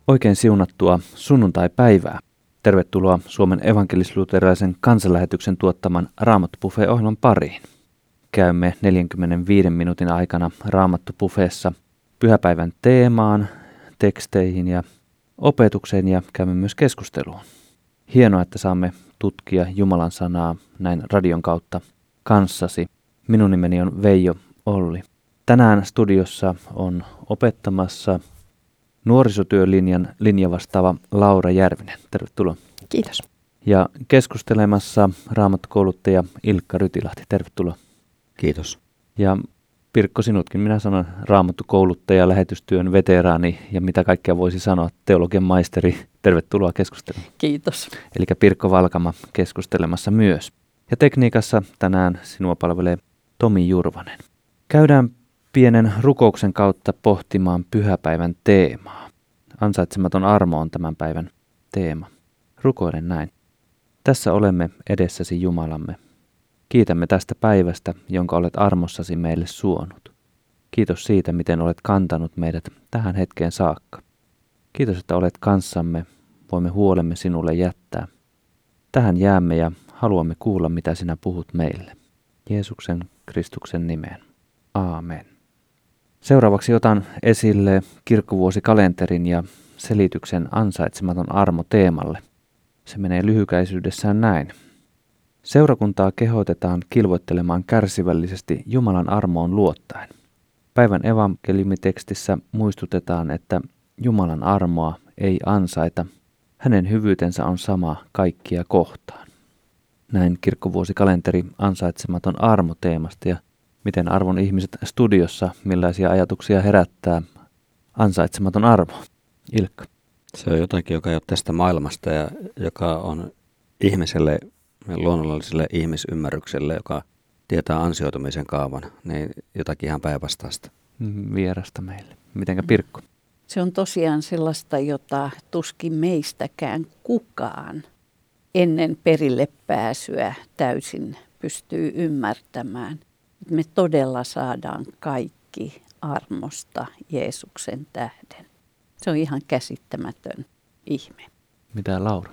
Oikein siunattua sunnuntai-päivää. Tervetuloa Suomen evankelis-luterilaisen kansanlähetyksen tuottaman Raamattu-Buffet-ohjelman pariin. Käymme 45 minuutin aikana Raamattu-Buffeessa pyhäpäivän teemaan, teksteihin ja opetukseen ja käymme myös keskusteluun. Hienoa, että saamme tutkia Jumalan sanaa näin radion kautta kanssasi. Minun nimeni on Veijo Olli. Tänään studiossa on opettamassa nuorisotyölinjan linjavastaava Laura Järvinen. Tervetuloa. Kiitos. Ja keskustelemassa raamattukouluttaja Ilkka Rytilahti. Tervetuloa. Kiitos. Ja Pirkko, sinutkin minä sanon raamattukouluttaja, lähetystyön veteraani ja mitä kaikkea voisi sanoa, teologian maisteri. Tervetuloa keskusteluun. Kiitos. Eli Pirkko Valkama keskustelemassa myös. Ja tekniikassa tänään sinua palvelee Tomi Jurvanen. Käydään pienen rukouksen kautta pohtimaan pyhäpäivän teemaa. Ansaitsematon armo on tämän päivän teema. Rukoilen näin. Tässä olemme edessäsi Jumalamme. Kiitämme tästä päivästä, jonka olet armossasi meille suonut. Kiitos siitä, miten olet kantanut meidät tähän hetkeen saakka. Kiitos, että olet kanssamme. Voimme huolemme sinulle jättää. Tähän jäämme ja haluamme kuulla, mitä sinä puhut meille. Jeesuksen Kristuksen nimeen. Aamen. Seuraavaksi otan esille kirkkovuosikalenterin ja selityksen ansaitsematon armo teemalle. Se menee lyhykäisyydessään näin. Seurakuntaa kehotetaan kilvoittelemaan kärsivällisesti Jumalan armoon luottaen. Päivän evankeliumitekstissä muistutetaan, että Jumalan armoa ei ansaita. Hänen hyvyytensä on sama kaikkia kohtaan. Näin kirkkovuosikalenteri ansaitsematon armo teemasta ja miten arvon ihmiset studiossa, millaisia ajatuksia herättää ansaitsematon armo. Ilkka. Se on jotakin, joka ei ole tästä maailmasta ja joka on ihmiselle, luonnolliselle ihmisymmärrykselle, joka tietää ansioitumisen kaavan, niin jotakin ihan päinvastaista. Vierasta meille. Mitenkä Pirkko? Se on tosiaan sellaista, jota tuskin meistäkään kukaan ennen perille pääsyä täysin pystyy ymmärtämään. Me todella saadaan kaikki armosta Jeesuksen tähden. Se on ihan käsittämätön ihme. Mitä Laura?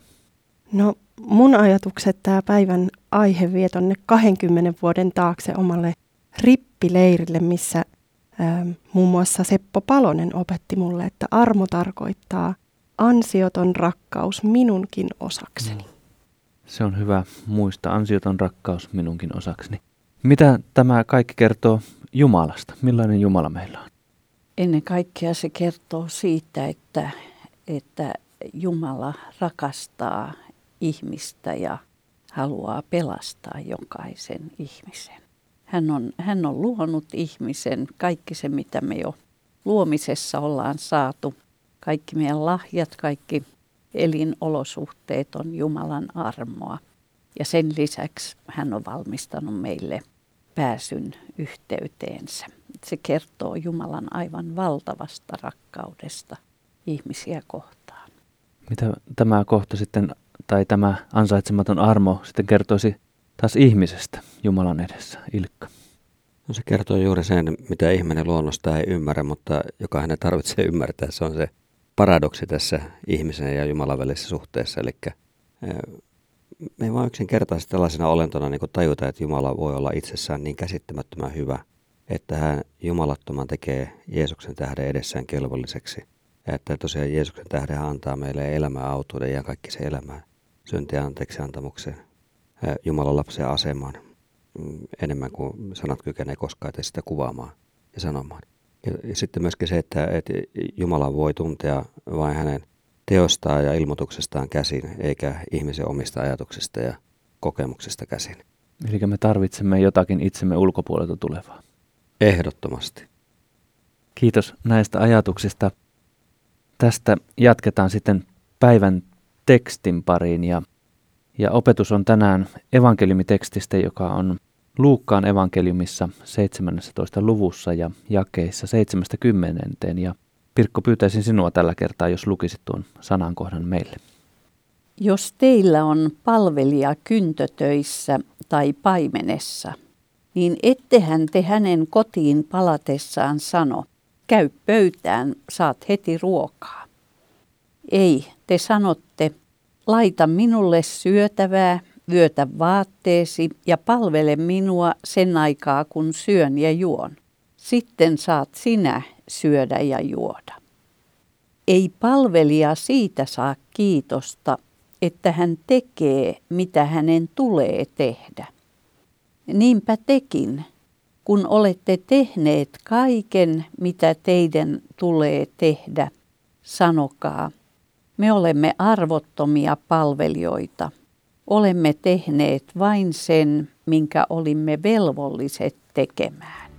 No mun ajatukset tämä päivän aihe vie tonne 20 vuoden taakse omalle rippileirille, missä muun muassa Seppo Palonen opetti mulle, että armo tarkoittaa ansioton rakkaus minunkin osakseni. Se on hyvä muistaa, ansioton rakkaus minunkin osakseni. Mitä tämä kaikki kertoo Jumalasta? Millainen Jumala meillä on? Ennen kaikkea se kertoo siitä, että Jumala rakastaa ihmistä ja haluaa pelastaa jokaisen ihmisen. Hän on luonut ihmisen, kaikki se mitä me jo luomisessa ollaan saatu. Kaikki meidän lahjat, kaikki elinolosuhteet on Jumalan armoa. Ja sen lisäksi hän on valmistanut meille pääsyn yhteyteensä. Se kertoo Jumalan aivan valtavasta rakkaudesta ihmisiä kohtaan. Mitä tämä kohta sitten, tai tämä ansaitsematon armo sitten kertoisi taas ihmisestä Jumalan edessä, Ilkka? No se kertoo juuri sen, mitä ihminen luonnosta ei ymmärrä, mutta joka hänen tarvitsee ymmärtää. Se on se paradoksi tässä ihmisen ja Jumalan välisessä suhteessa. Eli me ei vaan yksinkertaisesti tällaisena olentona niin tajuta, että Jumala voi olla itsessään niin käsittämättömän hyvä, että hän jumalattoman tekee Jeesuksen tähden edessään kelvolliseksi. Ja että tosiaan Jeesuksen tähden hän antaa meille elämää, autuuden ja kaikki se elämää, syntien anteeksi antamuksen, Jumalan lapsen asemaan, enemmän kuin sanat kykenee koskaan sitä kuvaamaan ja sanomaan. Ja sitten myöskin se, että Jumala voi tuntea vain hänen teostaan ja ilmoituksestaan käsin, eikä ihmisen omista ajatuksista ja kokemuksista käsin. Eli me tarvitsemme jotakin itsemme ulkopuolelta tulevaa. Ehdottomasti. Kiitos näistä ajatuksista. Tästä jatketaan sitten päivän tekstin pariin ja opetus on tänään evankeliumitekstistä, joka on Luukkaan evankeliumissa 17. luvussa ja jakeissa 70. Ja Pirkko, pyytäisin sinua tällä kertaa, jos lukisit tuon sanankohdan meille. Jos teillä on palvelija kyntötöissä tai paimenessa, niin ettehän te hänen kotiin palatessaan sano, käy pöytään, saat heti ruokaa. Ei, te sanotte, laita minulle syötävää, vyötä vaatteesi ja palvele minua sen aikaa, kun syön ja juon. Sitten saat sinä syödä ja juoda. Ei palvelija siitä saa kiitosta, että hän tekee, mitä hänen tulee tehdä. Niinpä tekin, kun olette tehneet kaiken, mitä teidän tulee tehdä, sanokaa, me olemme arvottomia palvelijoita. Olemme tehneet vain sen, minkä olimme velvolliset tekemään.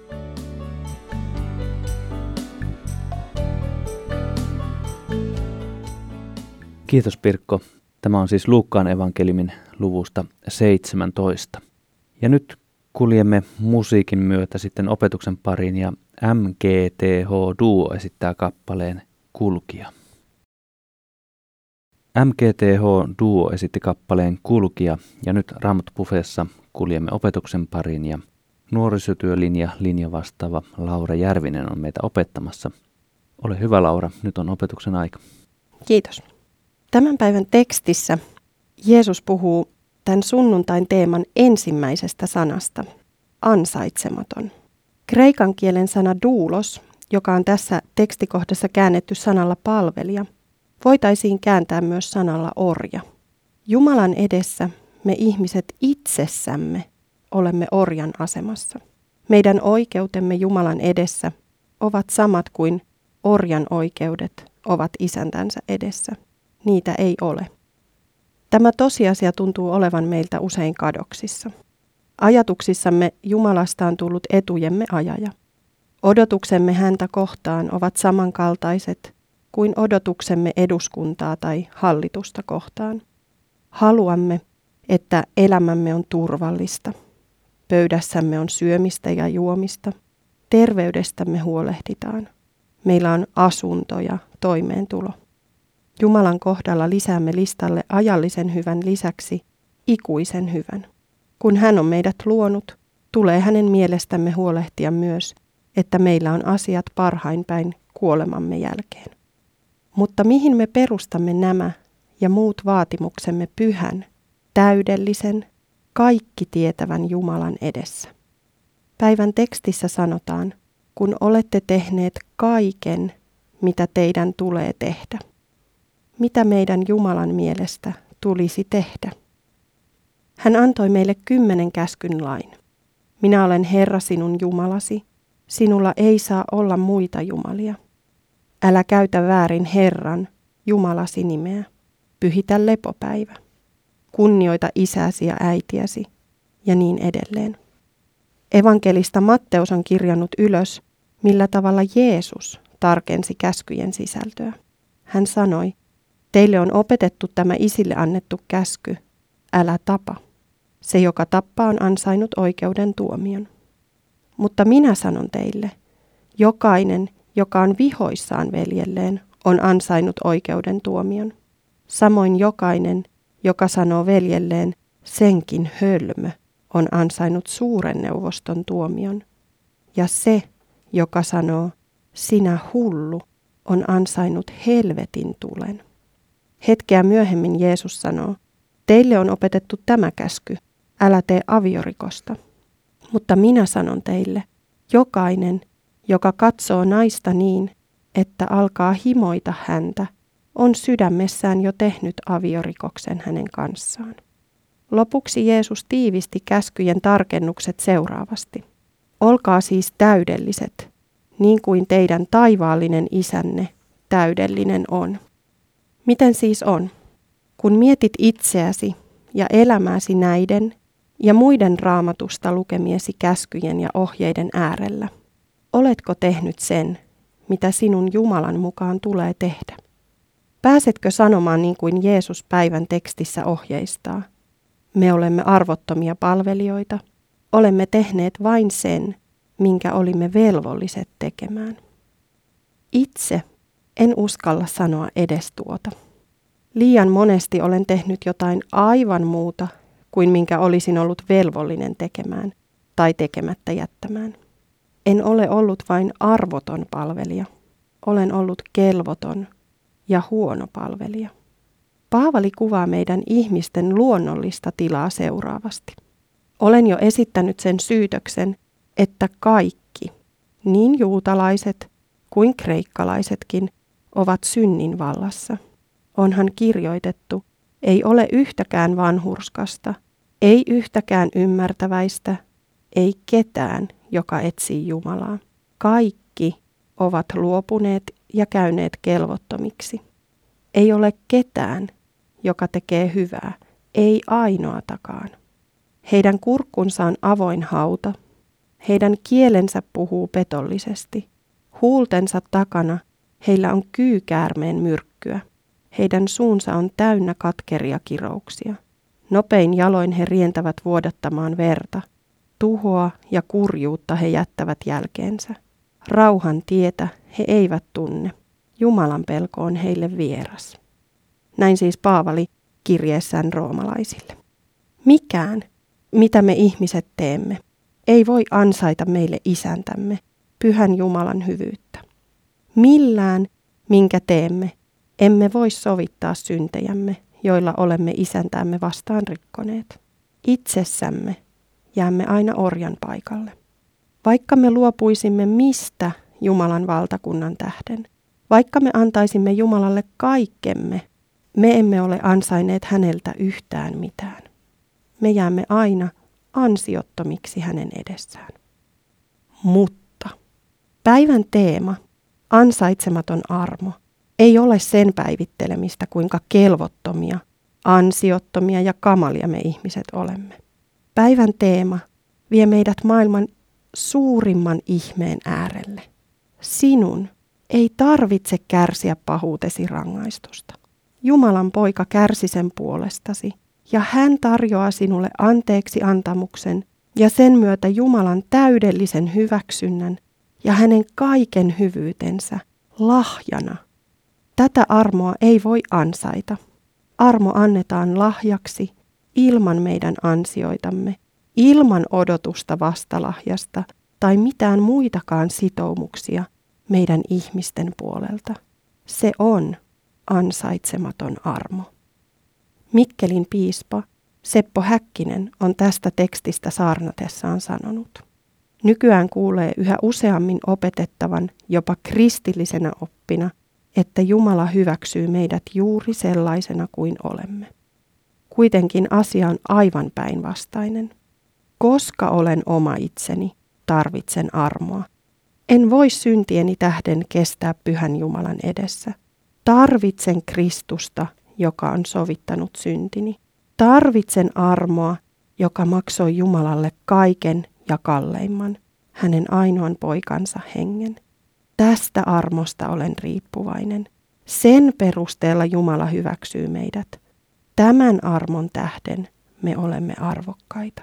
Kiitos Pirkko. Tämä on siis Luukkaan evankeliumin luvusta 17. Ja nyt kuljemme musiikin myötä sitten opetuksen pariin ja MGTH Duo esittää kappaleen Kulkija. MGTH Duo esitti kappaleen Kulkija ja nyt Raamattu-Bufeessa kuljemme opetuksen pariin ja nuorisotyölinja vastaava Laura Järvinen on meitä opettamassa. Ole hyvä Laura, nyt on opetuksen aika. Kiitos. Tämän päivän tekstissä Jeesus puhuu tämän sunnuntain teeman ensimmäisestä sanasta, ansaitsematon. Kreikan kielen sana doulos, joka on tässä tekstikohdassa käännetty sanalla palvelija, voitaisiin kääntää myös sanalla orja. Jumalan edessä me ihmiset itsessämme olemme orjan asemassa. Meidän oikeutemme Jumalan edessä ovat samat kuin orjan oikeudet ovat isäntänsä edessä. Niitä ei ole. Tämä tosiasia tuntuu olevan meiltä usein kadoksissa. Ajatuksissamme Jumalasta on tullut etujemme ajaja. Odotuksemme häntä kohtaan ovat samankaltaiset kuin odotuksemme eduskuntaa tai hallitusta kohtaan. Haluamme, että elämämme on turvallista. Pöydässämme on syömistä ja juomista. Terveydestämme huolehditaan. Meillä on asunto ja toimeentulo. Jumalan kohdalla lisäämme listalle ajallisen hyvän lisäksi ikuisen hyvän. Kun hän on meidät luonut, tulee hänen mielestämme huolehtia myös, että meillä on asiat parhain päin kuolemamme jälkeen. Mutta mihin me perustamme nämä ja muut vaatimuksemme pyhän, täydellisen, kaikki tietävän Jumalan edessä? Päivän tekstissä sanotaan, kun olette tehneet kaiken, mitä teidän tulee tehdä. Mitä meidän Jumalan mielestä tulisi tehdä? Hän antoi meille 10 käskyn lain. Minä olen Herra sinun Jumalasi, sinulla ei saa olla muita jumalia. Älä käytä väärin Herran, Jumalasi nimeä. Pyhitä lepopäivä. Kunnioita isäsi ja äitiäsi ja niin edelleen. Evankelista Matteus on kirjannut ylös, millä tavalla Jeesus tarkensi käskyjen sisältöä. Hän sanoi, teille on opetettu tämä isille annettu käsky, älä tapa. Se, joka tappaa, on ansainnut oikeuden tuomion. Mutta minä sanon teille, jokainen, joka on vihoissaan veljelleen, on ansainnut oikeuden tuomion. Samoin jokainen, joka sanoo veljelleen, senkin hölmö, on ansainnut suuren neuvoston tuomion. Ja se, joka sanoo, sinä hullu, on ansainnut helvetin tulen. Hetkeä myöhemmin Jeesus sanoo, teille on opetettu tämä käsky, älä tee aviorikosta. Mutta minä sanon teille, jokainen, joka katsoo naista niin, että alkaa himoita häntä, on sydämessään jo tehnyt aviorikoksen hänen kanssaan. Lopuksi Jeesus tiivisti käskyjen tarkennukset seuraavasti. Olkaa siis täydelliset, niin kuin teidän taivaallinen isänne täydellinen on. Miten siis on? Kun mietit itseäsi ja elämääsi näiden ja muiden Raamatusta lukemiesi käskyjen ja ohjeiden äärellä, oletko tehnyt sen, mitä sinun Jumalan mukaan tulee tehdä? Pääsetkö sanomaan niin kuin Jeesus päivän tekstissä ohjeistaa? Me olemme arvottomia palvelijoita, olemme tehneet vain sen, minkä olimme velvolliset tekemään. Itse en uskalla sanoa edes tuota. Liian monesti olen tehnyt jotain aivan muuta kuin minkä olisin ollut velvollinen tekemään tai tekemättä jättämään. En ole ollut vain arvoton palvelija. Olen ollut kelvoton, ja huono palvelija. Paavali kuvaa meidän ihmisten luonnollista tilaa seuraavasti. Olen jo esittänyt sen syytöksen, että kaikki, niin juutalaiset kuin kreikkalaisetkin, ovat synnin vallassa. Onhan kirjoitettu, ei ole yhtäkään vanhurskasta, ei yhtäkään ymmärtäväistä, ei ketään, joka etsii Jumalaa. Kaikki ovat luopuneet ja käyneet kelvottomiksi. Ei ole ketään, joka tekee hyvää, ei ainoatakaan. Heidän kurkkunsa on avoin hauta, heidän kielensä puhuu petollisesti, huultensa takana heillä on kyykäärmeen myrkkyä, heidän suunsa on täynnä katkeria kirouksia. Nopein jaloin he rientävät vuodattamaan verta, tuhoa ja kurjuutta he jättävät jälkeensä. Rauhan tietä he eivät tunne, Jumalan pelko on heille vieras. Näin siis Paavali kirjeessään roomalaisille. Mikään, mitä me ihmiset teemme, ei voi ansaita meille isäntämme, pyhän Jumalan hyvyyttä. Millään, minkä teemme, emme voi sovittaa syntejämme, joilla olemme isäntäämme vastaan rikkoneet. Itsessämme jäämme aina orjan paikalle. Vaikka me luopuisimme mistä Jumalan valtakunnan tähden, vaikka me antaisimme Jumalalle kaikkemme, me emme ole ansainneet häneltä yhtään mitään. Me jäämme aina ansiottomiksi hänen edessään. Mutta päivän teema, ansaitsematon armo, ei ole sen päivittelemistä, kuinka kelvottomia, ansiottomia ja kamalia me ihmiset olemme. Päivän teema vie meidät maailman suurimman ihmeen äärelle. Sinun ei tarvitse kärsiä pahuutesi rangaistusta. Jumalan poika kärsi sen puolestasi, ja hän tarjoaa sinulle anteeksi antamuksen ja sen myötä Jumalan täydellisen hyväksynnän ja hänen kaiken hyvyytensä lahjana. Tätä armoa ei voi ansaita. Armo annetaan lahjaksi ilman meidän ansioitamme, ilman odotusta vastalahjasta tai mitään muitakaan sitoumuksia meidän ihmisten puolelta. Se on ansaitsematon armo. Mikkelin piispa Seppo Häkkinen on tästä tekstistä saarnatessaan sanonut. Nykyään kuulee yhä useammin opetettavan jopa kristillisenä oppina, että Jumala hyväksyy meidät juuri sellaisena kuin olemme. Kuitenkin asia on aivan päinvastainen. Koska olen oma itseni, tarvitsen armoa. En voi syntieni tähden kestää pyhän Jumalan edessä. Tarvitsen Kristusta, joka on sovittanut syntini. Tarvitsen armoa, joka maksoi Jumalalle kaiken ja kalleimman, hänen ainoan poikansa hengen. Tästä armosta olen riippuvainen. Sen perusteella Jumala hyväksyy meidät. Tämän armon tähden me olemme arvokkaita.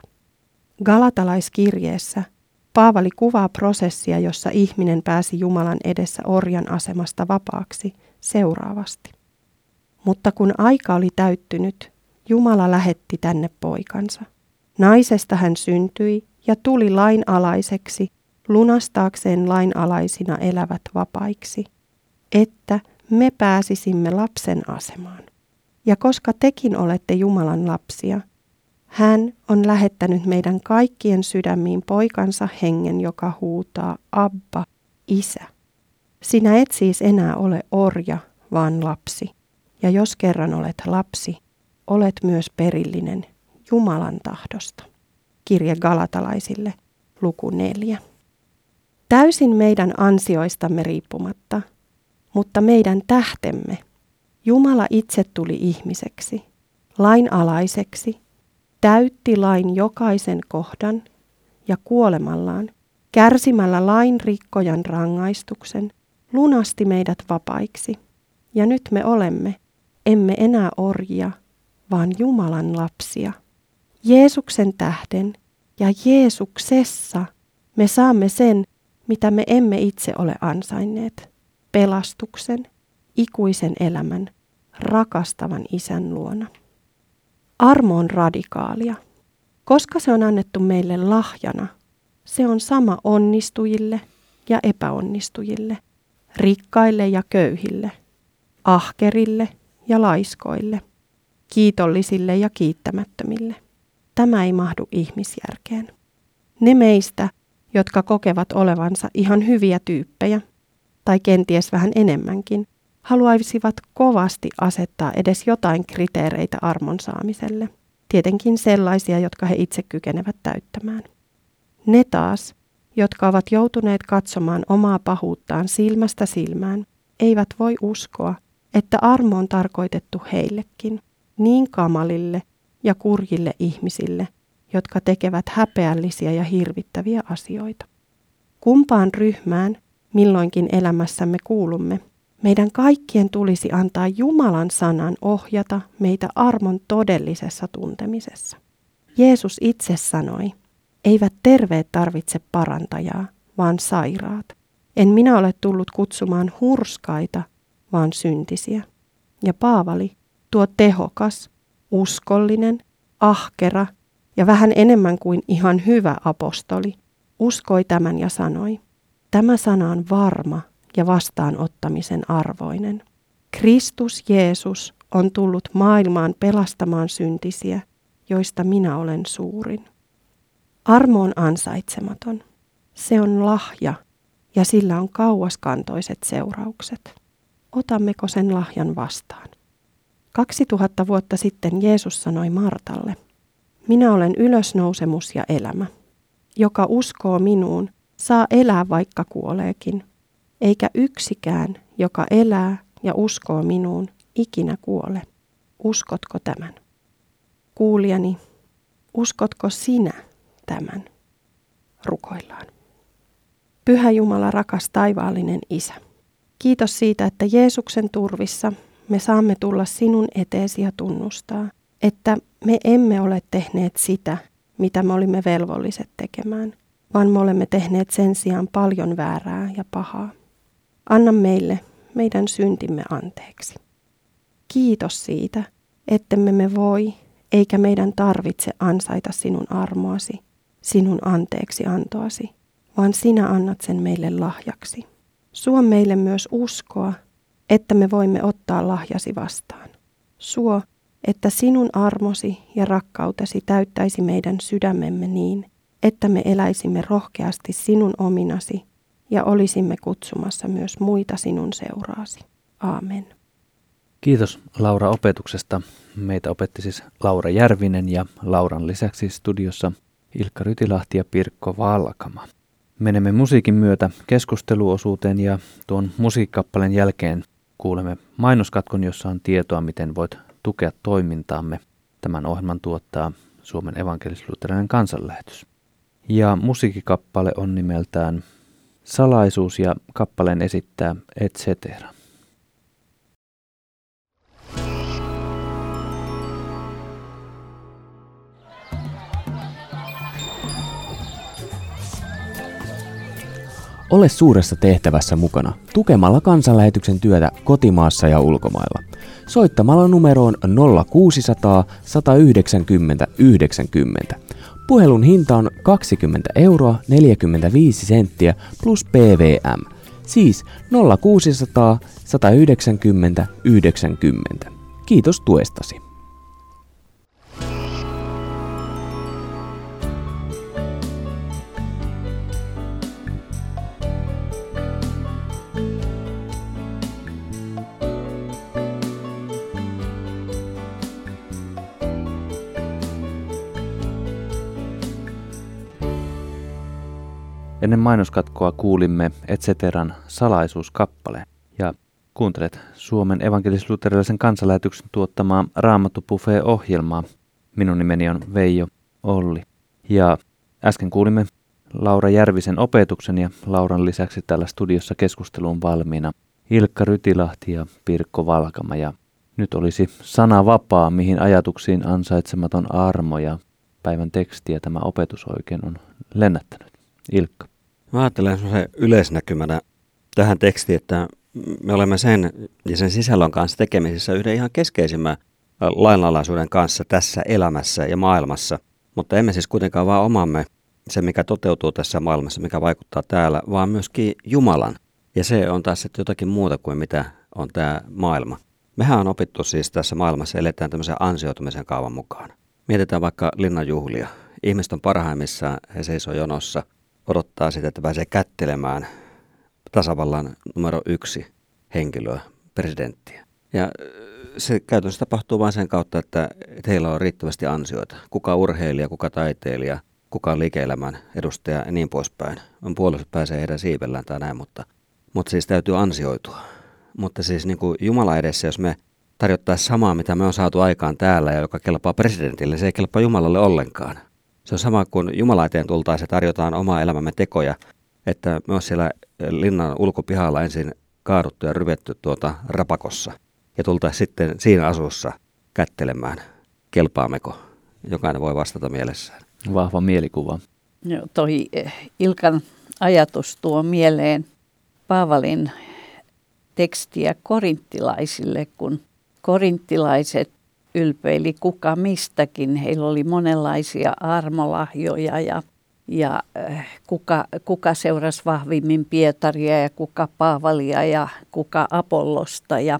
Galatalaiskirjeessä Paavali kuvaa prosessia, jossa ihminen pääsi Jumalan edessä orjan asemasta vapaaksi seuraavasti. Mutta kun aika oli täyttynyt, Jumala lähetti tänne poikansa. Naisesta hän syntyi ja tuli lainalaiseksi, lunastaakseen lainalaisina elävät vapaiksi, että me pääsisimme lapsen asemaan. Ja koska tekin olette Jumalan lapsia, hän on lähettänyt meidän kaikkien sydämiin poikansa hengen, joka huutaa, Abba, Isä. Sinä et siis enää ole orja, vaan lapsi. Ja jos kerran olet lapsi, olet myös perillinen Jumalan tahdosta. Kirje Galatalaisille, luku 4. Täysin meidän ansioistamme riippumatta, mutta meidän tähtemme, Jumala itse tuli ihmiseksi, lainalaiseksi, täytti lain jokaisen kohdan ja kuolemallaan, kärsimällä lain rikkojan rangaistuksen, lunasti meidät vapaiksi. Ja nyt me olemme, emme enää orjia, vaan Jumalan lapsia. Jeesuksen tähden ja Jeesuksessa me saamme sen, mitä me emme itse ole ansainneet. Pelastuksen, ikuisen elämän, rakastavan Isän luona. Armo on radikaalia. Koska se on annettu meille lahjana, se on sama onnistujille ja epäonnistujille, rikkaille ja köyhille. ahkerille ja laiskoille, kiitollisille ja kiittämättömille. Tämä ei mahdu ihmisjärkeen. Ne meistä, jotka kokevat olevansa ihan hyviä tyyppejä, tai kenties vähän enemmänkin, haluaisivat kovasti asettaa edes jotain kriteereitä armon saamiselle. Tietenkin sellaisia, jotka he itse kykenevät täyttämään. Ne taas, jotka ovat joutuneet katsomaan omaa pahuuttaan silmästä silmään, eivät voi uskoa, että armo on tarkoitettu heillekin, niin kamalille ja kurjille ihmisille, jotka tekevät häpeällisiä ja hirvittäviä asioita. Kumpaan ryhmään milloinkin elämässämme kuulumme, meidän kaikkien tulisi antaa Jumalan sanan ohjata meitä armon todellisessa tuntemisessa. Jeesus itse sanoi, eivät terveet tarvitse parantajaa, vaan sairaat. En minä ole tullut kutsumaan hurskaita, vaan syntisiä. Ja Paavali, tuo tehokas, uskollinen, ahkera ja vähän enemmän kuin ihan hyvä apostoli, uskoi tämän ja sanoi, tämä sana on varma ja vastaanottamisen arvoinen. Kristus Jeesus on tullut maailmaan pelastamaan syntisiä, joista minä olen suurin. Armo on ansaitsematon. Se on lahja ja sillä on kauaskantoiset seuraukset. Otammeko sen lahjan vastaan? 2000 vuotta sitten Jeesus sanoi Martalle, minä olen ylösnousemus ja elämä. Joka uskoo minuun, saa elää vaikka kuoleekin, eikä yksikään, joka elää ja uskoo minuun, ikinä kuole. Uskotko tämän? Kuulijani, uskotko sinä tämän? Rukoillaan. Pyhä Jumala, rakas taivaallinen Isä. Kiitos siitä, että Jeesuksen turvissa me saamme tulla sinun eteesi ja tunnustaa, että me emme ole tehneet sitä, mitä me olimme velvolliset tekemään, vaan me olemme tehneet sen sijaan paljon väärää ja pahaa. Anna meille meidän syntimme anteeksi. Kiitos siitä, ettemme me voi eikä meidän tarvitse ansaita sinun armoasi, sinun anteeksi antoasi, vaan sinä annat sen meille lahjaksi. Suo meille myös uskoa, että me voimme ottaa lahjasi vastaan. Suo, että sinun armosi ja rakkautesi täyttäisi meidän sydämemme niin, että me eläisimme rohkeasti sinun ominasi ja olisimme kutsumassa myös muita sinun seuraasi. Aamen. Kiitos Laura opetuksesta. Meitä opetti siis Laura Järvinen ja Lauran lisäksi studiossa Ilkka Rytilahti ja Pirkko Valkama. Menemme musiikin myötä keskusteluosuuteen ja tuon musiikkikappaleen jälkeen kuulemme mainoskatkon, jossa on tietoa, miten voit tukea toimintaamme. Tämän ohjelman tuottaa Suomen evankelis-luterilainen kansanlähetys. Ja musiikkikappale on nimeltään Salaisuus ja kappaleen esittää Et cetera. Ole suuressa tehtävässä mukana tukemalla kansanlähetyksen työtä kotimaassa ja ulkomailla. Soittamalla numeroon 0600 190 90. Puhelun hinta on 20 € 45 senttiä plus PVM. Siis 0600 190 90. Kiitos tuestasi. Ennen mainoskatkoa kuulimme Et ceteran salaisuuskappaleen ja kuuntelet Suomen evankelis-luterilaisen kansanlähetyksen tuottamaa Raamattu Buffet-ohjelmaa. Minun nimeni on Veijo Olli ja äsken kuulimme Laura Järvisen opetuksen ja Lauran lisäksi täällä studiossa keskusteluun valmiina Ilkka Rytilahti ja Pirkko Valkama. Ja nyt olisi sana vapaa, mihin ajatuksiin ansaitsematon armo ja päivän tekstiä tämä opetus oikein on lennättänyt. Ilkka. Mä ajattelen semmoisen yleisnäkymänä tähän tekstiin, että me olemme sen ja sen sisällön kanssa tekemisissä yhden ihan keskeisimmän lainalaisuuden kanssa tässä elämässä ja maailmassa. Mutta emme siis kuitenkaan vaan omamme se, mikä toteutuu tässä maailmassa, mikä vaikuttaa täällä, vaan myöskin Jumalan. Ja se on taas jotakin muuta kuin mitä on tämä maailma. Mehän on opittu siis tässä maailmassa, eletään tämmöisen ansioitumisen kaavan mukaan. Mietitään vaikka linnanjuhlia. Ihmiset on parhaimmissaan, he seisoo jonossa, odottaa sitä, että pääsee kättelemään tasavallan numero 1 henkilöä, presidenttiä. Ja se käytännössä tapahtuu vain sen kautta, että heillä on riittävästi ansioita. Kuka urheilija, kuka taiteilija, kuka liike-elämän edustaja ja niin poispäin. On puolustus pääsee heidän siivellään tai näin, mutta siis täytyy ansioitua. Mutta siis niin kuin Jumala edessä, jos me tarjottaisiin samaa, mitä me on saatu aikaan täällä ja joka kelpaa presidentille, se ei kelpaa Jumalalle ollenkaan. Se on sama kuin Jumala eteen tultaisiin ja tarjotaan omaa elämämme tekoja, että me on siellä linnan ulkopihalla ensin kaaduttu ja ryvetty rapakossa ja tultaisiin sitten siinä asussa kättelemään. Kelpaammeko? Jokainen voi vastata mielessään. Vahva mielikuva. Joo, toi Ilkan ajatus tuo mieleen Paavalin tekstiä korinttilaisille, kun korinttilaiset ylpeili kuka mistäkin. Heillä oli monenlaisia armolahjoja ja kuka seurasi vahvimmin Pietaria ja kuka Paavalia ja kuka Apollosta. Ja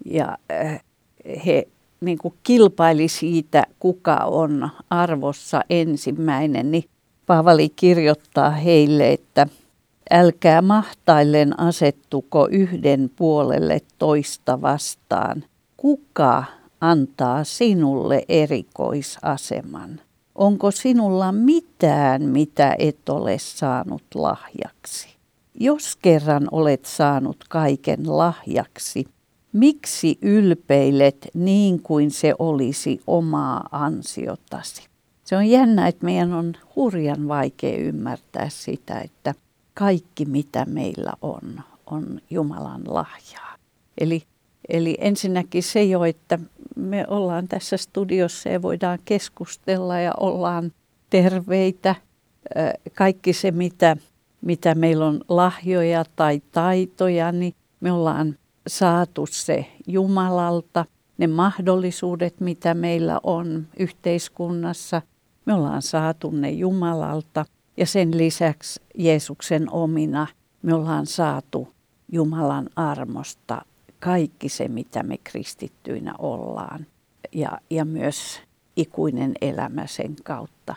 he niin kuin kilpaili siitä, kuka on arvossa ensimmäinen. Niin Paavali kirjoittaa heille, että älkää mahtaillen asettuko yhden puolelle toista vastaan. Kuka antaa sinulle erikoisaseman? Onko sinulla mitään, mitä et ole saanut lahjaksi? Jos kerran olet saanut kaiken lahjaksi, miksi ylpeilet niin kuin se olisi omaa ansiotasi? Se on jännä, että meidän on hurjan vaikea ymmärtää sitä, että kaikki mitä meillä on Jumalan lahjaa. Eli ensinnäkin se jo, että me ollaan tässä studiossa ja voidaan keskustella ja ollaan terveitä. Kaikki se, mitä meillä on lahjoja tai taitoja, niin me ollaan saatu se Jumalalta. Ne mahdollisuudet, mitä meillä on yhteiskunnassa, me ollaan saatu ne Jumalalta. Ja sen lisäksi Jeesuksen omina me ollaan saatu Jumalan armosta kaikki se, mitä me kristittyinä ollaan. Ja myös ikuinen elämä sen kautta.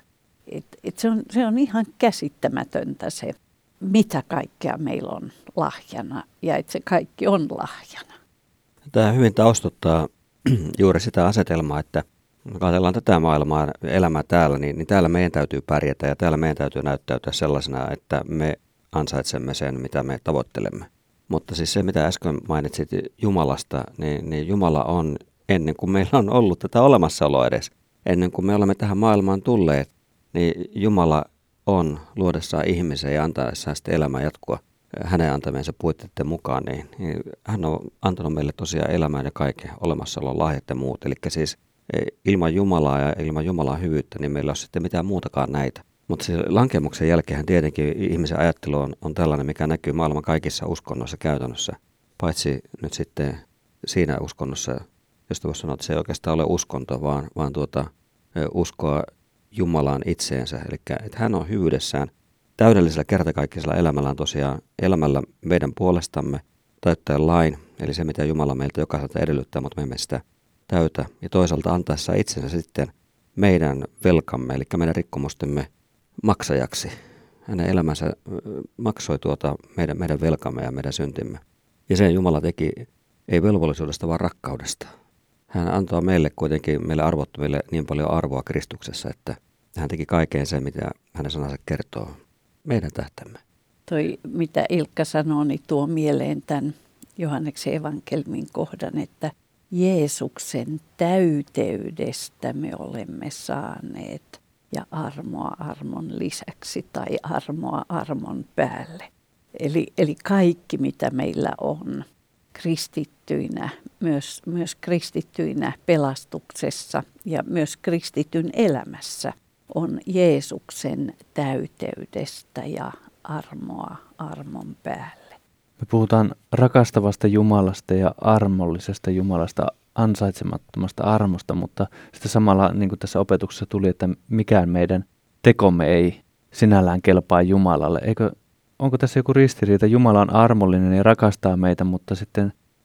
Se on ihan käsittämätöntä se, mitä kaikkea meillä on lahjana ja että se kaikki on lahjana. Tämä hyvin taustuttaa juuri sitä asetelmaa, että kun ajatellaan tätä maailmaa, elämää täällä, niin täällä meidän täytyy pärjätä ja täällä meidän täytyy näyttäytyä sellaisena, että me ansaitsemme sen, mitä me tavoittelemme. Mutta siis se, mitä äsken mainitsit Jumalasta, niin Jumala on, ennen kuin meillä on ollut tätä olemassaoloa edes, ennen kuin me olemme tähän maailmaan tulleet, niin Jumala on luodessaan ihmisen ja antaessaan sitten elämää jatkua hänen antamiensa puitteiden mukaan, niin hän on antanut meille tosiaan elämään ja kaiken olemassaolon lahjat ja muut. Eli siis ilman Jumalaa ja ilman Jumalan hyvyyttä, niin meillä ei ole sitten mitään muutakaan näitä. Mutta siis lankemuksen jälkeen tietenkin ihmisen ajattelu on tällainen, mikä näkyy maailman kaikissa uskonnoissa käytännössä. Paitsi nyt sitten siinä uskonnossa, josta voisi sanoa, että se ei oikeastaan ole uskonto, vaan uskoa Jumalaan itseensä. Eli että hän on hyvyydessään täydellisellä kertakaikkisella elämällään tosiaan elämällä meidän puolestamme täyttäen lain, eli se mitä Jumala meiltä jokaiselta edellyttää, mutta me emme sitä täytä. Ja toisaalta antaessa itsensä sitten meidän velkamme, eli meidän rikkomustemme maksajaksi. Hänen elämänsä maksoi meidän velkamme ja meidän syntimme. Ja sen Jumala teki ei velvollisuudesta, vaan rakkaudesta. Hän antoi meille kuitenkin, meille arvottomille niin paljon arvoa Kristuksessa, että hän teki kaiken sen, mitä hänen sanansa kertoo meidän tähtämme. Toi, mitä Ilkka sanoo, niin tuo mieleen tämän Johanneksen evankeliumin kohdan, että Jeesuksen täyteydestä me olemme saaneet ja armoa armon lisäksi tai armoa armon päälle. Eli kaikki, mitä meillä on kristittyinä, myös kristittyinä pelastuksessa ja myös kristityn elämässä, on Jeesuksen täyteydestä ja armoa armon päälle. Me puhutaan rakastavasta Jumalasta ja armollisesta Jumalasta, ansaitsemattomasta armosta, mutta sitten samalla, niin kuin tässä opetuksessa tuli, että mikään meidän tekomme ei sinällään kelpaa Jumalalle. Onko tässä joku ristiriita? Jumala on armollinen ja rakastaa meitä, mutta sitten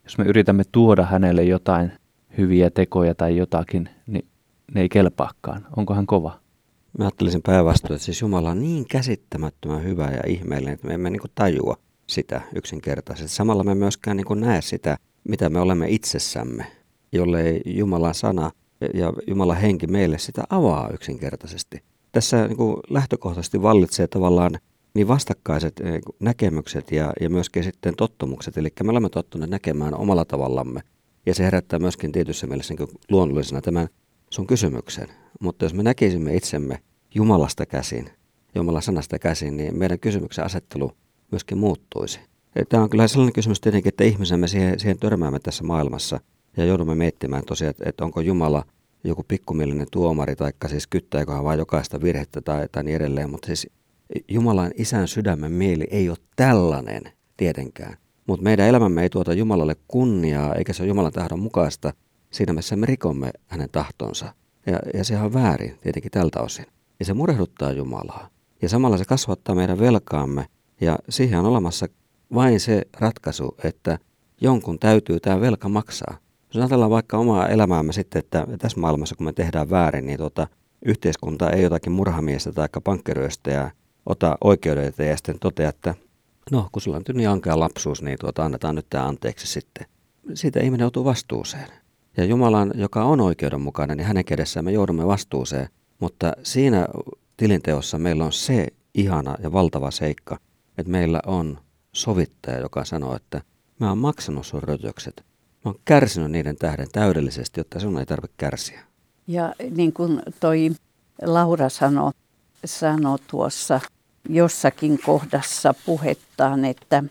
jos me yritämme tuoda hänelle jotain hyviä tekoja tai jotakin, niin ne ei kelpaakaan. Onko hän kova? Mä ajattelisin päinvastoin, että siis Jumala on niin käsittämättömän hyvä ja ihmeellinen, että me emme niin kuin tajua sitä yksinkertaisesti. Samalla me myöskään niin kuin näe sitä, mitä me olemme itsessämme, jollei Jumalan sana ja Jumalan henki meille sitä avaa yksinkertaisesti. Tässä niin kuin lähtökohtaisesti vallitsee tavallaan niin vastakkaiset näkemykset ja myöskin sitten tottumukset. Eli me olemme tottuneet näkemään omalla tavallamme. Ja se herättää myöskin tietyssä mielessä niin luonnollisena tämän sun kysymyksen. Mutta jos me näkisimme itsemme Jumalasta käsin, Jumalan sanasta käsin, niin meidän kysymyksen asettelu myöskin muuttuisi. Tämä on kyllä sellainen kysymys tietenkin, että ihmisemme siihen törmäämme tässä maailmassa ja joudumme miettimään tosiaan, että onko Jumala joku pikkumielinen tuomari, tai siis kyttääkö hän vain jokaista virhettä tai niin edelleen. Mutta siis Jumalan isän sydämen mieli ei ole tällainen tietenkään. Mutta meidän elämämme ei tuota Jumalalle kunniaa, eikä se ole Jumalan tahdon mukaista. Siinä mielessä me rikomme hänen tahtonsa. Ja sehän on väärin tietenkin tältä osin. Ja se murehduttaa Jumalaa. Ja samalla se kasvattaa meidän velkaamme. Ja siihen on olemassa vain se ratkaisu, että jonkun täytyy tämä velka maksaa. Jos ajatellaan vaikka omaa elämäämme sitten, että tässä maailmassa kun me tehdään väärin, niin yhteiskunta ei jotakin murhamiestä tai pankkiryöstäjää ota oikeuden eteen ja sitten totea, että no kun sulla on niin ankea lapsuus, niin annetaan nyt tämä anteeksi sitten. Siitä ihminen joutuu vastuuseen. Ja Jumalan, joka on oikeudenmukainen, niin hänen kädessään me joudumme vastuuseen. Mutta siinä tilinteossa meillä on se ihana ja valtava seikka, että meillä on sovittaja, joka sanoo, että mä oon maksanut sun rötökset. Mä oon kärsinyt niiden tähden täydellisesti, jotta sun ei tarvitse kärsiä. Ja niin kuin toi Laura sanoi tuossa jossakin kohdassa puhettaan,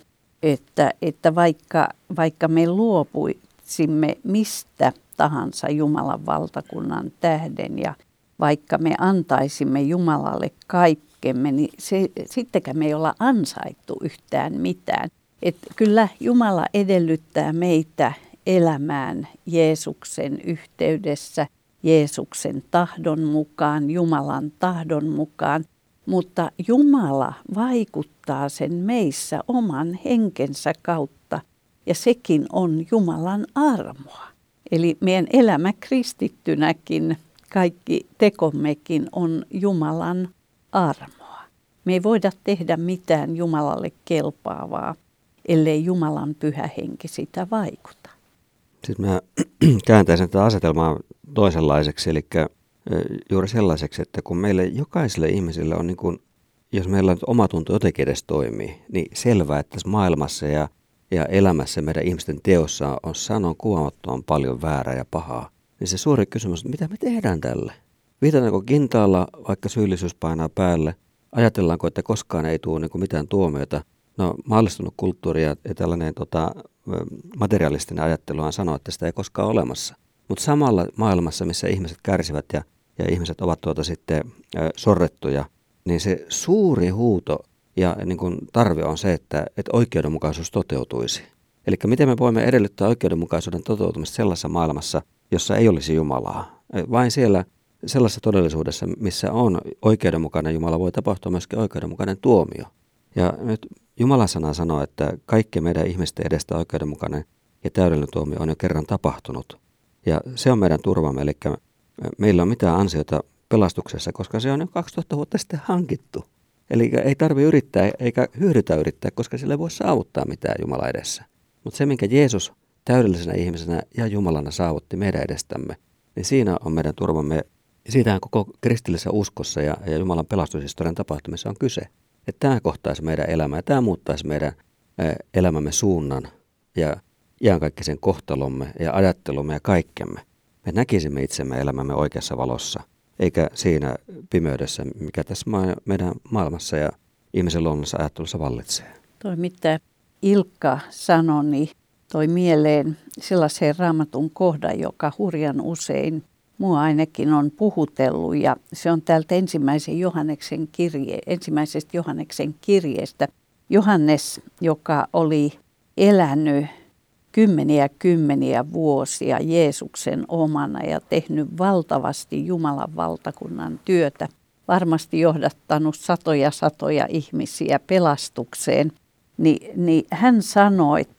että vaikka me luopuisimme mistä tahansa Jumalan valtakunnan tähden ja vaikka me antaisimme Jumalalle kaikkemme, niin sittenkään me ei olla ansaittu yhtään mitään. Että kyllä Jumala edellyttää meitä elämään Jeesuksen yhteydessä, Jeesuksen tahdon mukaan, Jumalan tahdon mukaan, mutta Jumala vaikuttaa sen meissä oman henkensä kautta ja sekin on Jumalan armoa. Eli meidän elämä kristittynäkin, kaikki tekommekin on Jumalan armoa. Me ei voida tehdä mitään Jumalalle kelpaavaa, ellei Jumalan pyhä henki sitä vaikuta. Sitten mä kääntäisin tätä asetelmaa toisenlaiseksi, eli juuri sellaiseksi, että kun meille jokaiselle ihmiselle on niin kuin, jos meillä on omatunto jotenkin edes toimii, niin selvää, että tässä maailmassa ja elämässä meidän ihmisten teossa on sanon kuvamattoman paljon väärää ja pahaa. Niin se suuri kysymys on, mitä me tehdään tälle? Viitataanko kintaalla, vaikka syyllisyys painaa päälle? Ajatellaanko, että koskaan ei tule niin kuin mitään tuomiota? No maallistunut kulttuuri ja tällainen materialistinen ajatteluhan sanoo, että sitä ei koskaan ole olemassa. Mutta samalla maailmassa, missä ihmiset kärsivät ja ihmiset ovat sitten sorrettuja, niin se suuri huuto ja niin kuin tarve on se, että oikeudenmukaisuus toteutuisi. Eli miten me voimme edellyttää oikeudenmukaisuuden toteutumista sellaisessa maailmassa, jossa ei olisi Jumalaa. Vain siellä sellaisessa todellisuudessa, missä on oikeudenmukainen Jumala, voi tapahtua myöskin oikeudenmukainen tuomio. Ja nyt Jumalan sana sanoo, että kaikki meidän ihmisten edestä oikeudenmukainen ja täydellinen tuomio on jo kerran tapahtunut. Ja se on meidän turvamme, eli meillä on mitään ansiota pelastuksessa, koska se on jo 2000 vuotta sitten hankittu. Eli ei tarvitse yrittää eikä hyödytä yrittää, koska sillä ei voi saavuttaa mitään Jumala edessä. Mutta se, minkä Jeesus täydellisenä ihmisenä ja Jumalana saavutti meidän edestämme, niin siinä on meidän turvamme. Siitähän koko kristillisessä uskossa ja Jumalan pelastushistorian tapahtumissa on kyse. Että tämä kohtaisi meidän elämää ja tämä muuttaisi meidän elämämme suunnan ja iankaikkisen kohtalomme ja ajattelumme ja kaikkemme. Me näkisimme itsemme elämämme oikeassa valossa, eikä siinä pimeydessä, mikä tässä meidän maailmassa ja ihmisen luonnollisessa ajattelussa vallitsee. Toi mitä Ilkka sanoi, niin toi mieleen sellaisen Raamatun kohdan, joka hurjan usein mua ainakin on puhutellut, ja se on täältä ensimmäisestä Johanneksen kirjeestä. Johannes, joka oli elänyt kymmeniä vuosia Jeesuksen omana ja tehnyt valtavasti Jumalan valtakunnan työtä, varmasti johdattanut satoja ihmisiä pelastukseen, niin hän sanoi, että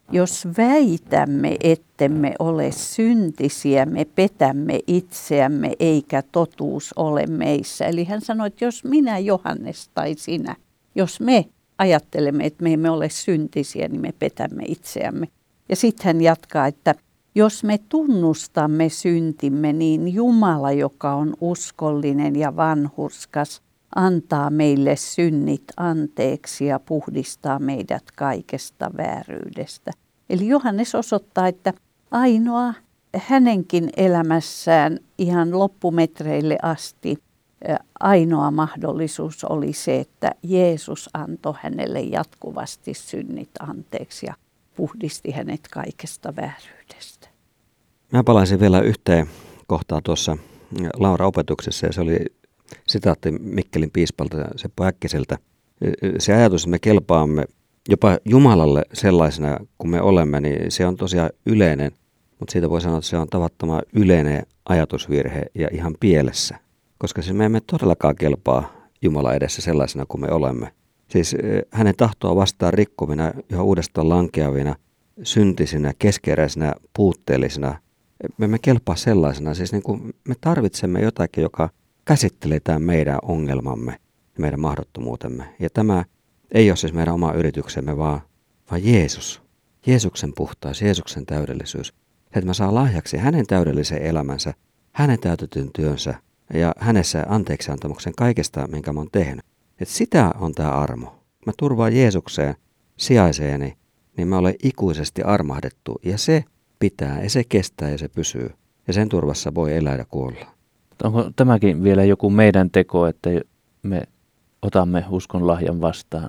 Jos väitämme, ettemme ole syntisiä, me petämme itseämme eikä totuus ole meissä. Eli hän sanoi, että jos minä, Johannes tai sinä, jos me ajattelemme, että me emme ole syntisiä, niin me petämme itseämme. Ja sitten hän jatkaa, että jos me tunnustamme syntimme, niin Jumala, joka on uskollinen ja vanhurskas, antaa meille synnit anteeksi ja puhdistaa meidät kaikesta vääryydestä. Eli Johannes osoittaa, että ainoa hänenkin elämässään ihan loppumetreille asti ainoa mahdollisuus oli se, että Jeesus antoi hänelle jatkuvasti synnit anteeksi ja puhdisti hänet kaikesta vääryydestä. Mä palaisin vielä yhteen kohtaan tuossa Laura-opetuksessa, ja se oli sitaatti Mikkelin piispalta Seppo Äkkiseltä. Se ajatus, että me kelpaamme jopa Jumalalle sellaisena kuin me olemme, niin se on tosiaan yleinen, mutta siitä voi sanoa, että se on tavattoman yleinen ajatusvirhe ja ihan pielessä. Koska siis me emme todellakaan kelpaa Jumala edessä sellaisena kuin me olemme. Siis hänen tahtoa vastaan rikkomina, yhä uudestaan lankeavina, syntisinä, keskeräisinä, puutteellisina. Me emme kelpaa sellaisena. Siis niin kuin me tarvitsemme jotakin, joka käsittelee tämän meidän ongelmamme ja meidän mahdottomuutemme. Ja tämä ei ole siis meidän oma yrityksemme, vaan Jeesus. Jeesuksen puhtaus, Jeesuksen täydellisyys. Että mä saan lahjaksi hänen täydellisen elämänsä, hänen täytetyn työnsä ja hänessä anteeksiantamuksen kaikesta, minkä mä oon tehnyt. Että sitä on tämä armo. Mä turvaan Jeesukseen sijaiseeni, niin mä olen ikuisesti armahdettu. Ja se pitää, ja se kestää, ja se pysyy. Ja sen turvassa voi elää ja kuolla. Onko tämäkin vielä joku meidän teko, että me otamme uskon lahjan vastaan?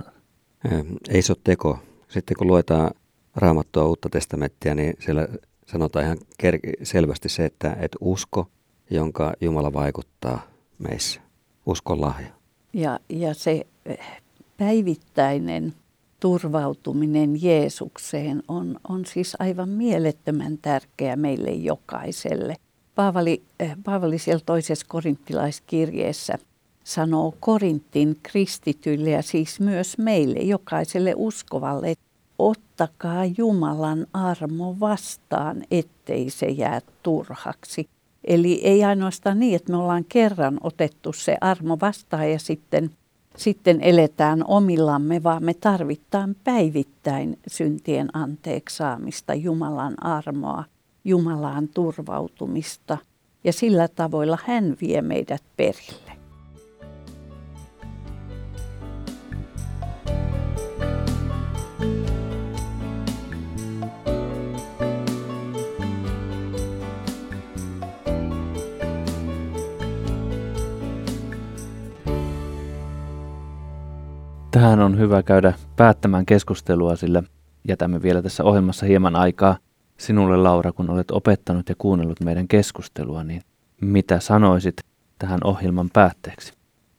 Ei se ole teko. Sitten kun luetaan Raamattua Uutta testamenttia, niin siellä sanotaan ihan selvästi se, että usko, jonka Jumala vaikuttaa meissä. Uskon lahja. Ja se päivittäinen turvautuminen Jeesukseen on siis aivan mielettömän tärkeä meille jokaiselle. Paavali siellä toisessa korinttilaiskirjeessä sanoo Korintin kristityille ja siis myös meille jokaiselle uskovalle, että ottakaa Jumalan armo vastaan, ettei se jää turhaksi. Eli ei ainoastaan niin, että me ollaan kerran otettu se armo vastaan ja sitten eletään omillamme, vaan me tarvitaan päivittäin syntien anteeksi saamista, Jumalan armoa, Jumalaan turvautumista ja sillä tavoilla hän vie meidät perille. Tähän on hyvä käydä päättämään keskustelua, sillä jätämme vielä tässä ohjelmassa hieman aikaa sinulle, Laura, kun olet opettanut ja kuunnellut meidän keskustelua, niin mitä sanoisit tähän ohjelman päätteeksi?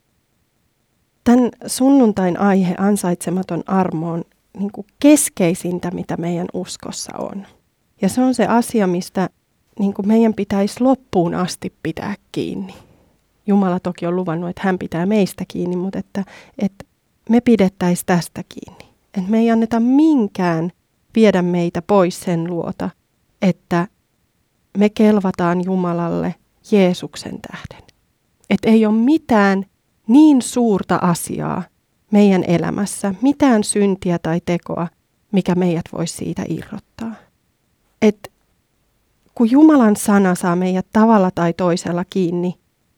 Tämän sunnuntain aihe, ansaitsematon armo, on niin kuin keskeisintä, mitä meidän uskossa on. Ja se on se asia, mistä niin kuin meidän pitäisi loppuun asti pitää kiinni. Jumala toki on luvannut, että hän pitää meistä kiinni, mutta että me pidettäisiin tästä kiinni. Että me ei anneta minkään viedä meitä pois sen luota, että me kelvataan Jumalalle Jeesuksen tähden. Että ei ole mitään niin suurta asiaa meidän elämässä, mitään syntiä tai tekoa, mikä meidät voisi siitä irrottaa. Että kun Jumalan sana saa meidät tavalla tai toisella kiinni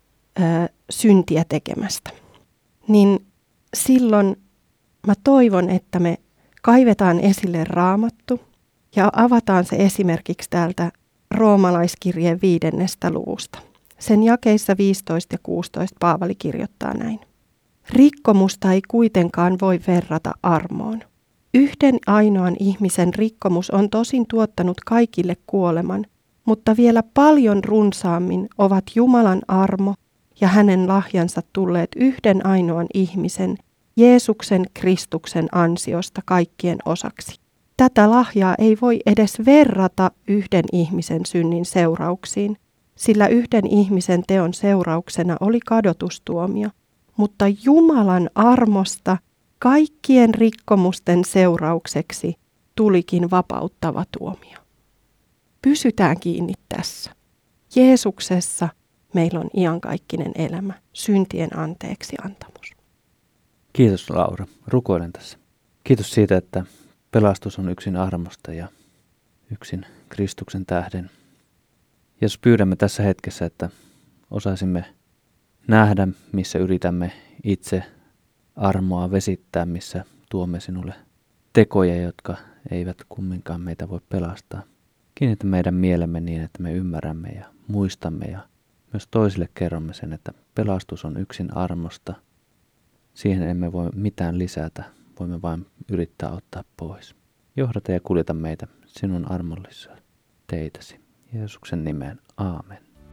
syntiä tekemästä, niin silloin mä toivon, että me kaivetaan esille Raamattu ja avataan se esimerkiksi täältä Roomalaiskirjeen 5. luvusta. Sen jakeissa 15 ja 16 Paavali kirjoittaa näin. Rikkomusta ei kuitenkaan voi verrata armoon. Yhden ainoan ihmisen rikkomus on tosin tuottanut kaikille kuoleman, mutta vielä paljon runsaammin ovat Jumalan armo ja hänen lahjansa tulleet yhden ainoan ihmisen, Jeesuksen Kristuksen ansiosta kaikkien osaksi. Tätä lahjaa ei voi edes verrata yhden ihmisen synnin seurauksiin, sillä yhden ihmisen teon seurauksena oli kadotustuomio, mutta Jumalan armosta kaikkien rikkomusten seuraukseksi tulikin vapauttava tuomio. Pysytään kiinni tässä. Jeesuksessa meillä on iankaikkinen elämä, syntien anteeksi antamus. Kiitos Laura. Rukoilen tässä. Kiitos siitä, että pelastus on yksin armosta ja yksin Kristuksen tähden. Jeesus, pyydämme tässä hetkessä, että osaisimme nähdä, missä yritämme itse armoa vesittää, missä tuomme sinulle tekoja, jotka eivät kumminkaan meitä voi pelastaa. Kiinnitä meidän mielemme niin, että me ymmärrämme ja muistamme ja myös toisille kerromme sen, että pelastus on yksin armosta. Siihen emme voi mitään lisätä, voimme vain yrittää ottaa pois. Johdata ja kuljeta meitä sinun armollisessa teitäsi. Jeesuksen nimeen, aamen.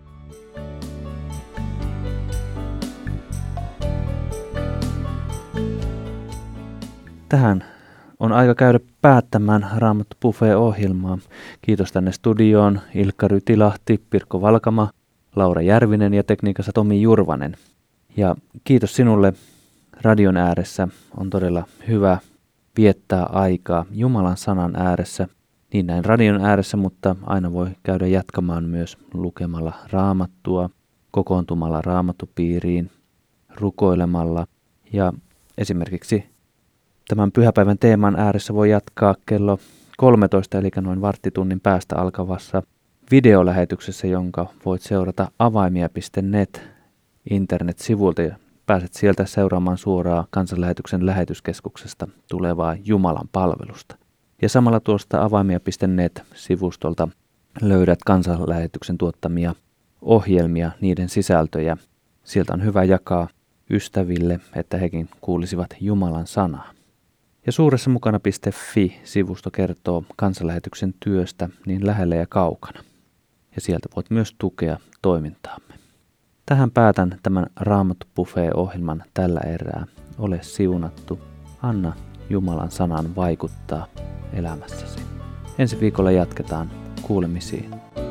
Tähän on aika käydä päättämään Raamattu Buffet-ohjelmaa. Kiitos tänne studioon Ilkka Rytilahti, Pirkko Valkama, Laura Järvinen ja tekniikassa Tomi Jurvanen. Ja kiitos sinulle radion ääressä. On todella hyvä viettää aikaa Jumalan sanan ääressä. Niin näin radion ääressä, mutta aina voi käydä jatkamaan myös lukemalla Raamattua, kokoontumalla Raamattupiiriin, rukoilemalla ja esimerkiksi tämän pyhäpäivän teeman ääressä voi jatkaa kello 13, eli noin varttitunnin päästä alkavassa videolähetyksessä, jonka voit seurata avaimia.net internet-sivulta ja pääset sieltä seuraamaan suoraan Kansanlähetyksen lähetyskeskuksesta tulevaa Jumalan palvelusta. Ja samalla tuosta avaimia.net-sivustolta löydät Kansanlähetyksen tuottamia ohjelmia, niiden sisältöjä. Sieltä on hyvä jakaa ystäville, että hekin kuulisivat Jumalan sanaa. Ja suuressa mukana.fi-sivusto kertoo Kansanlähetyksen työstä niin lähellä ja kaukana. Ja sieltä voit myös tukea toimintaamme. Tähän päätän tämän Raamattu Buffet-ohjelman tällä erää. Ole siunattu. Anna Jumalan sanan vaikuttaa elämässäsi. Ensi viikolla jatketaan. Kuulemisiin.